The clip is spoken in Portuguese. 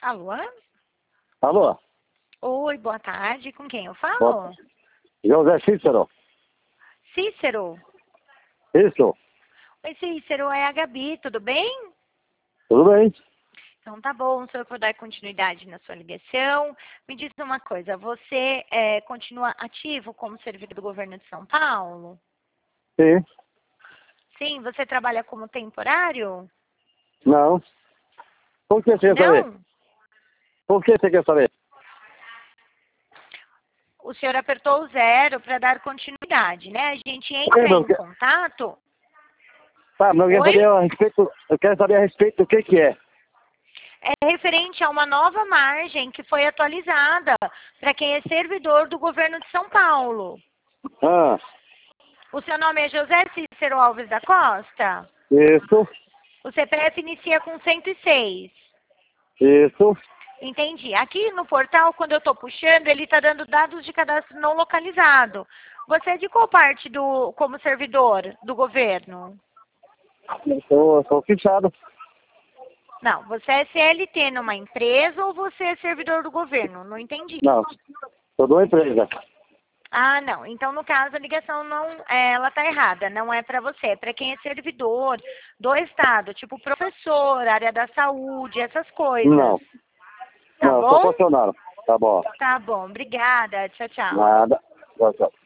Alô? Alô? Oi, boa tarde. Com quem eu falo? Boa... José Cícero. Cícero? Isso. Oi, Cícero, é a Gabi, tudo bem? Tudo bem? Então tá bom, se eu for dar continuidade na sua ligação. Me diz uma coisa, você continua ativo como servidor do governo de São Paulo? Sim. Sim, você trabalha como temporário? Não. Por que você quer saber? Não? Por que você quer saber? O senhor apertou o 0 para dar continuidade, né? A gente É, entra não, em contato. tá, mas eu quero Oi? saber a respeito, eu quero saber a respeito do que é. É referente a uma nova margem que foi atualizada para quem é servidor do governo de São Paulo. Ah, O seu nome é José Cícero Alves da Costa? isso, O CPF inicia com 106. isso. Entendi. Aqui no portal, quando eu estou puxando, ele está dando dados de cadastro não localizado. Você é de qual parte como servidor do governo? Eu sou fichado. Não, você é CLT numa empresa ou você é servidor do governo? Não entendi. Não, sou de uma empresa. Ah, não. Então, no caso, a ligação não, ela tá errada. Não é para você, é para quem é servidor do Estado, tipo professor, área da saúde, essas coisas. Não, Tá não, sou bom? funcionário. Tá bom. Tá bom. Obrigada. Tchau, tchau. Nada. Tchau, tchau.